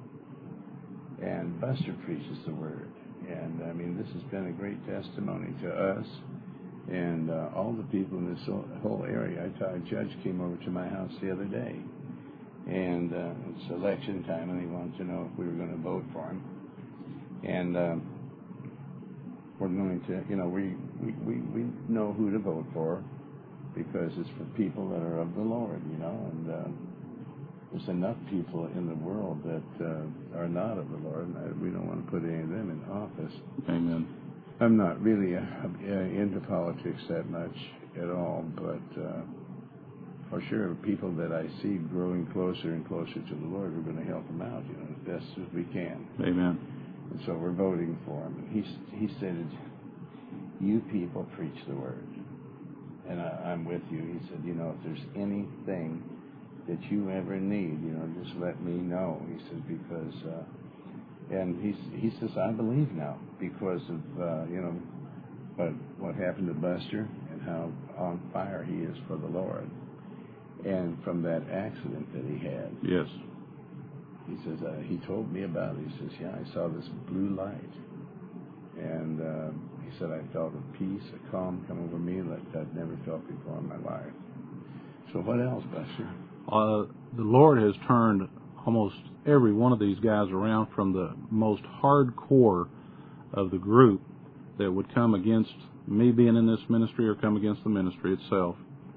And Buster preaches the Word. And, I mean, this has been a great testimony to us. And uh, all the people in this whole area. I saw a judge came over to my house the other day, and uh, it's election time, and he wanted to know if we were going to vote for him. And um, we're going to, you know, we, we, we, we know who to vote for because it's for people that are of the Lord, you know, and uh, there's enough people in the world that uh, are not of the Lord, and we don't want to put any of them in office. Amen. I'm not really uh, uh, into politics that much at all, but uh, for sure, people that I see growing closer and closer to the Lord, we're going to help them out, you know, as best as we can. Amen. And so we're voting for him. And he he said, "You people preach the word," and I, I'm with you. He said, "You know, if there's anything that you ever need, you know, just let me know." He says because, uh, and he he says, "I believe now because of uh, you know, what what happened to Buster and how on fire he is for the Lord." And from that accident that he had. Yes. He says, uh, he told me about it. He says, yeah, I saw this blue light. And uh, he said, I felt a peace, a calm come over me like I'd never felt before in my life. So what else, Buster? Uh, the Lord has turned almost every one of these guys around from the most hardcore of the group that would come against me being in this ministry or come against the ministry itself.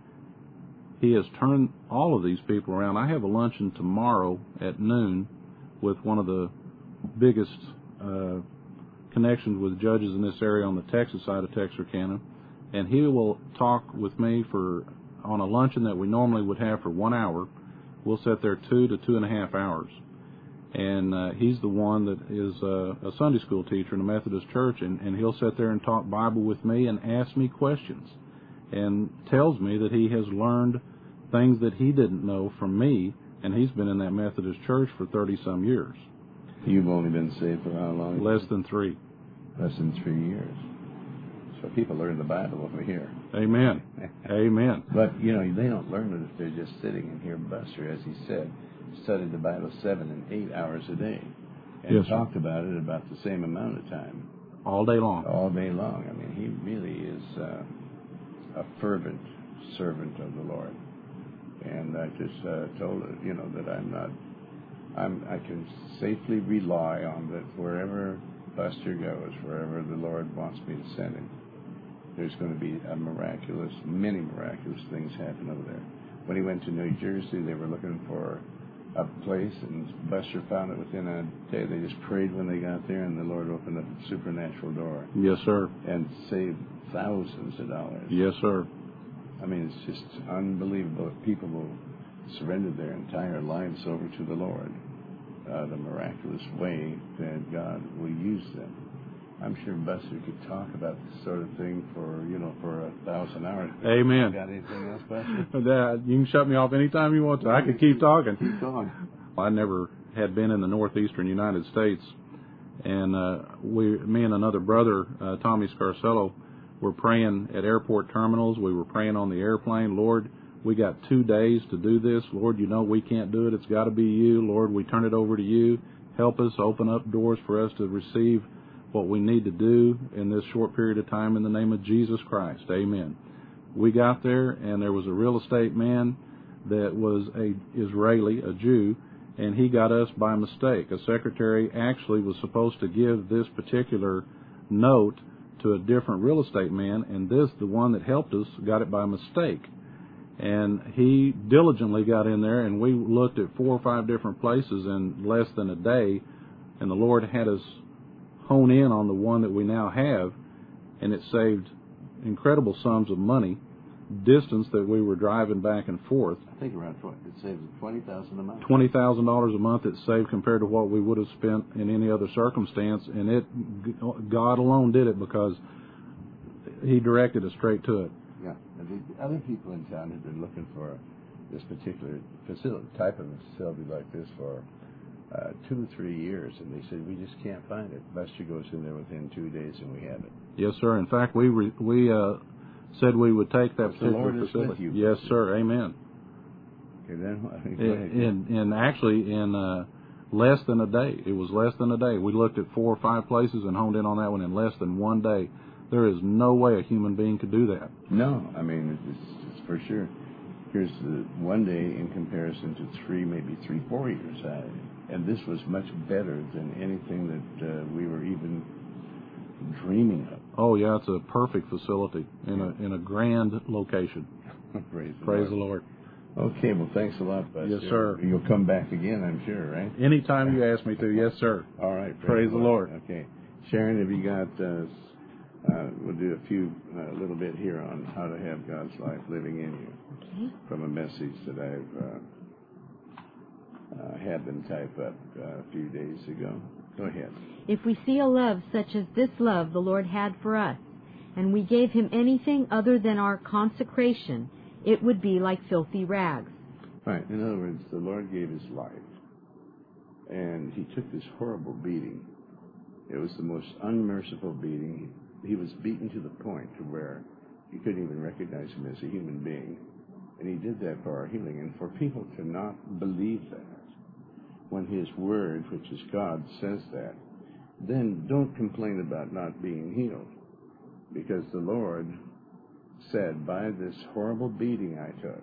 He has turned all of these people around. I have a luncheon tomorrow at noon with one of the biggest uh, connections with judges in this area on the Texas side of Texarkana, and he will talk with me for on a luncheon that we normally would have for one hour. We'll sit there two to two and a half hours, and uh, he's the one that is uh, a Sunday school teacher in a Methodist church, and, and he'll sit there and talk Bible with me and ask me questions, and tells me that he has learned things that he didn't know from me, and he's been in that Methodist church for thirty-some years. You've only been saved for how long? Less than three. Less than three years. So people learn the Bible over here. Amen. Amen. But, you know, they don't learn it if they're just sitting and hear Buster, as he said, studied the Bible seven and eight hours a day, and yes, talked sir. about it about the same amount of time. All day long. All day long. I mean, he really is uh, a fervent servant of the Lord. And I just uh, told it, you know, that I'm not, I'm, I can safely rely on that wherever Buster goes, wherever the Lord wants me to send him, there's going to be a miraculous, many miraculous things happen over there. When he went to New Jersey, they were looking for a place, and Buster found it within a day. They just prayed when they got there, and the Lord opened up a supernatural door. Yes, sir. And saved thousands of dollars. Yes, sir. I mean, it's just unbelievable. People will surrender their entire lives over to the Lord, uh, the miraculous way that God will use them. I'm sure Buster could talk about this sort of thing for, you know, for a thousand hours. Amen. Got anything else, Buster? That, you can shut me off anytime you want to. I could keep talking. Keep going. I never had been in the northeastern United States, and uh, we, me and another brother, uh, Tommy Scarcello, were praying at airport terminals. We were praying on the airplane. Lord, we got two days to do this. Lord, you know we can't do it. It's got to be you. Lord, we turn it over to you. Help us open up doors for us to receive what we need to do in this short period of time in the name of Jesus Christ. Amen. We got there, and there was a real estate man that was a Israeli, a Jew, and he got us by mistake. A secretary actually was supposed to give this particular note to a different real estate man, and this, the one that helped us, got it by mistake. And he diligently got in there, and we looked at four or five different places in less than a day, and the Lord had us hone in on the one that we now have, and it saved incredible sums of money, distance that we were driving back and forth. I think around twenty, it saves twenty thousand dollars a month. twenty thousand dollars a month it saved compared to what we would have spent in any other circumstance, and it, God alone did it because he directed us straight to it. Yeah. And the other people in town have been looking for this particular facility, type of facility like this for uh, two or three years, and they said, we just can't find it. Buster goes in there within two days, and we have it. Yes, sir. In fact, we re, we uh, said we would take that the Lord particular is facility. with you. Yes, sir. Amen. Okay, then, in, in, in actually in uh, less than a day. It was less than a day. We looked at four or five places and honed in on that one in less than one day. There is no way a human being could do that. No, I mean, it's, it's for sure. here's the one day in comparison to three, maybe three, four years. Uh, and this was much better than anything that uh, we were even dreaming of. Oh yeah, it's a perfect facility in a in a grand location. Praise the Praise Lord. the Lord. Okay, well, thanks a lot, Buster. Yes, sir. You'll come back again, I'm sure, right? Anytime you ask me to, yes, sir. All right. Praise the Lord. Okay. Sharon, have you got, uh, uh, we'll do a few, a uh, little bit here on how to have God's life living in you. Okay. From a message that I've uh, uh, had them type up uh, a few days ago. Go ahead. If we see a love such as this love the Lord had for us, and we gave him anything other than our consecration, it would be like filthy rags. Right. In other words, the Lord gave his life, and he took this horrible beating. It was the most unmerciful beating. He was beaten to the point to where you couldn't even recognize him as a human being. And he did that for our healing. And for people to not believe that, when his word, which is God, says that, then don't complain about not being healed. Because the Lord said, by this horrible beating I took,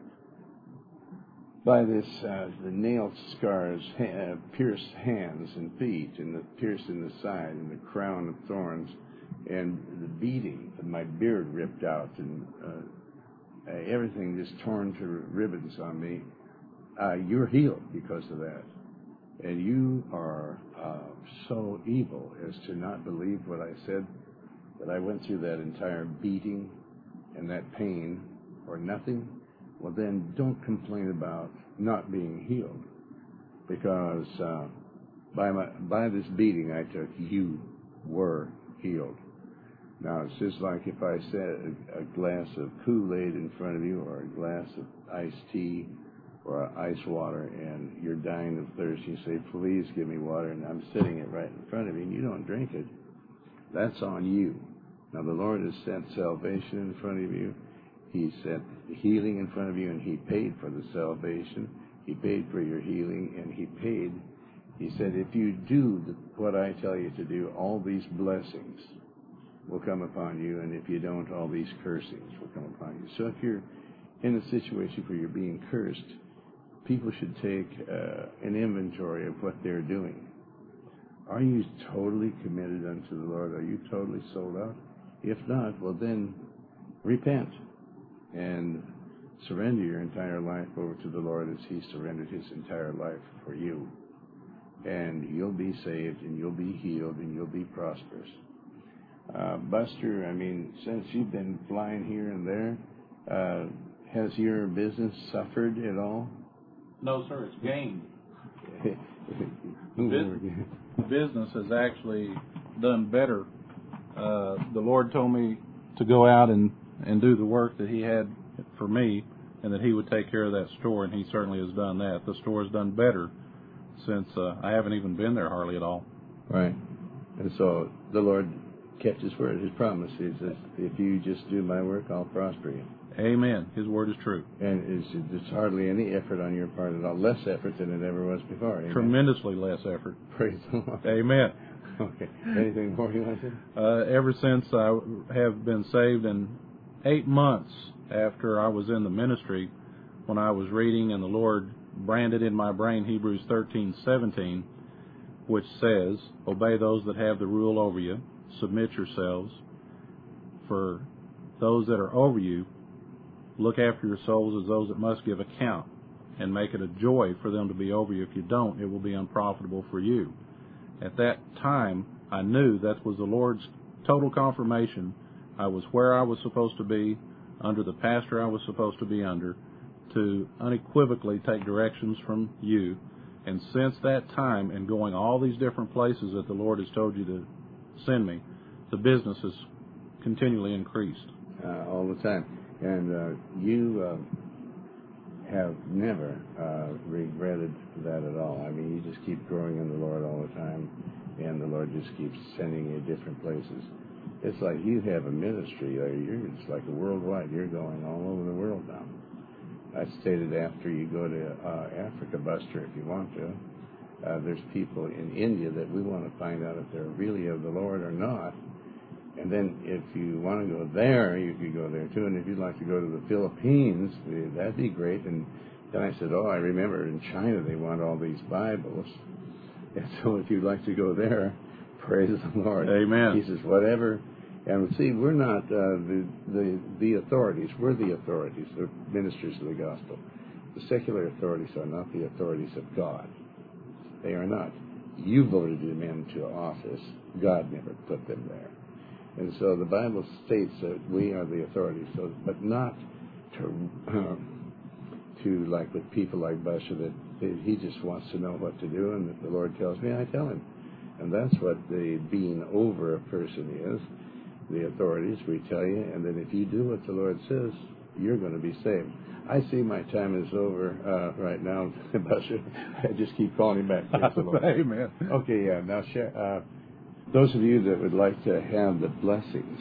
by this, uh, the nail scars, ha- pierced hands and feet, and the pierced in the side, and the crown of thorns, and the beating, and my beard ripped out, and uh, uh, everything just torn to ribbons on me, uh, you're healed because of that. And you are uh, so evil as to not believe what I said, that I went through that entire beating and that pain for nothing. Well, then don't complain about not being healed, because uh, by my, by this beating I took, you were healed. Now, it's just like if I set a, a glass of Kool-Aid in front of you, or a glass of iced tea, or ice water, and you're dying of thirst, you say, please give me water, and I'm sitting it right in front of you, and you don't drink it. That's on you. Now, the Lord has set salvation in front of you. He set healing in front of you, and he paid for the salvation. He paid for your healing, and he paid. He said, if you do the, what I tell you to do, all these blessings will come upon you, and if you don't, all these cursings will come upon you. So if you're in a situation where you're being cursed, people should take uh, an inventory of what they're doing. Are you totally committed unto the Lord? Are you totally sold out? If not, well then, repent and surrender your entire life over to the Lord as he surrendered his entire life for you. And you'll be saved, and you'll be healed, and you'll be prosperous. Uh, Buster, I mean, since you've been flying here and there, uh, has your business suffered at all? No, sir, it's gained. The business has actually done better. Uh, the Lord told me to go out and, and do the work that he had for me, and that he would take care of that store, and he certainly has done that. The store has done better since uh, I haven't even been there hardly at all. Right. And so the Lord kept his word, his promise. He says, if you just do my work, I'll prosper you. Amen. His word is true. And it's, there's hardly any effort on your part at all. Less effort than it ever was before. Amen? Tremendously less effort. Praise the Lord. Amen. Okay. Anything more you want to say? Uh, ever since I have been saved, and eight months after I was in the ministry, when I was reading, and the Lord branded in my brain Hebrews thirteen seventeen, which says, obey those that have the rule over you, submit yourselves, for those that are over you, look after your souls as those that must give account, and make it a joy for them to be over you. If you don't, it will be unprofitable for you. At that time, I knew that was the Lord's total confirmation. I was where I was supposed to be, under the pastor I was supposed to be under, to unequivocally take directions from you. And since that time, and going all these different places that the Lord has told you to send me, the business has continually increased. Uh, all the time. And uh, you uh, have never uh, regretted that at all. I mean, you just keep growing in the Lord all the time, and the Lord just keeps sending you different places. It's like you have a ministry. Uh, you're, it's like a worldwide. You're going all over the world now. I stated after you go to uh, Africa, Buster, if you want to, uh, there's people in India that we want to find out if they're really of the Lord or not. And then if you want to go there, you could go there too. And if you'd like to go to the Philippines, that'd be great. And then I said, oh, I remember in China they want all these Bibles. And so if you'd like to go there, praise the Lord. Amen. He says, whatever. And see, we're not uh, the, the the authorities. We're the authorities, the ministers of the gospel. The secular authorities are not the authorities of God. They are not. You voted them into office. God never put them there. And so the Bible states that we are the authorities, so, but not to, um, to like with people like Busher, that, that he just wants to know what to do, and that the Lord tells me, I tell him. And that's what the being over a person is. The authorities, we tell you, and then if you do what the Lord says, you're going to be saved. I see my time is over uh, right now, Busher. I just keep calling him back. Amen. Okay, yeah. Now, share, uh, those of you that would like to have the blessings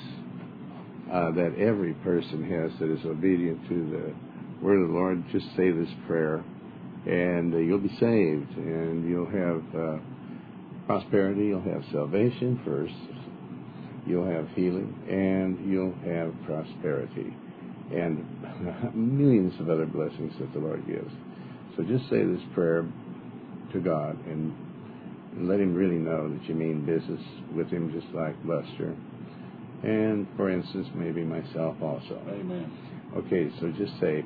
uh, that every person has that is obedient to the word of the Lord, just say this prayer, and uh, you'll be saved, and you'll have uh, prosperity, you'll have salvation first, you'll have healing, and you'll have prosperity, and millions of other blessings that the Lord gives. So just say this prayer to God, and, and let Him really know that you mean business with Him, just like Buster. And, for instance, maybe myself also. Amen. Okay, so just say,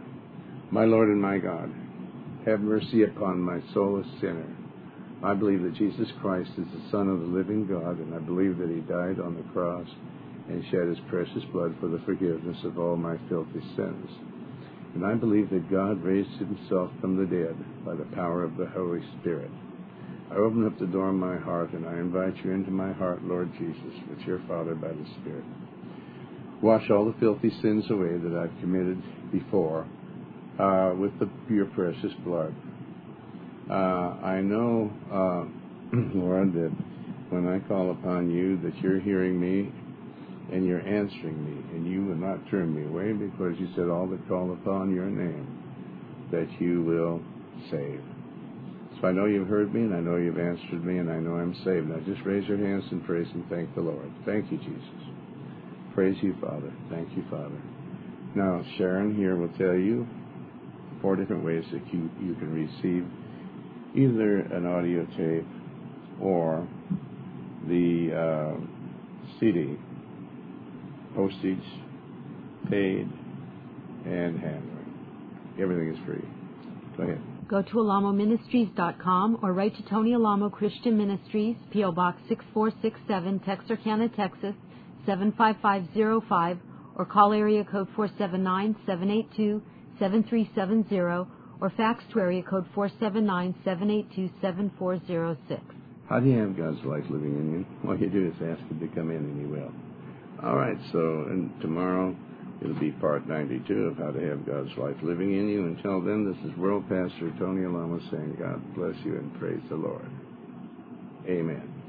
my Lord and my God, have mercy upon my soul, a sinner. I believe that Jesus Christ is the Son of the living God, and I believe that He died on the cross and shed His precious blood for the forgiveness of all my filthy sins. And I believe that God raised Himself from the dead by the power of the Holy Spirit. I open up the door of my heart, and I invite you into my heart, Lord Jesus, with your Father by the Spirit. Wash all the filthy sins away that I've committed before uh, with the, your precious blood. Uh, I know, uh, Lord, that when I call upon you, that you're hearing me and you're answering me, and you will not turn me away, because you said all that call upon your name, that you will save. So I know you've heard me, and I know you've answered me, and I know I'm saved. Now just raise your hands and praise and thank the Lord. Thank you, Jesus. Praise you, Father. Thank you, Father. Now, Sharon here will tell you four different ways that you, you can receive either an audio tape or the uh, C D, postage, paid, and handling. Everything is free. Go ahead. Go to alamo ministries dot com or write to Tony Alamo Christian Ministries, P O Box six four six seven, Texarkana, Texas, seven five five zero five, or call area code four seven nine, seven eight two, seven three seven zero, or fax to area code four seven nine, seven eight two, seven four zero six. How do you have God's life living in you? All you do is ask Him to come in, and He will. All right, so and tomorrow it'll be part ninety-two of how to have God's life living in you. Until then, this is World Pastor Tony Alamo saying, God bless you and praise the Lord. Amen.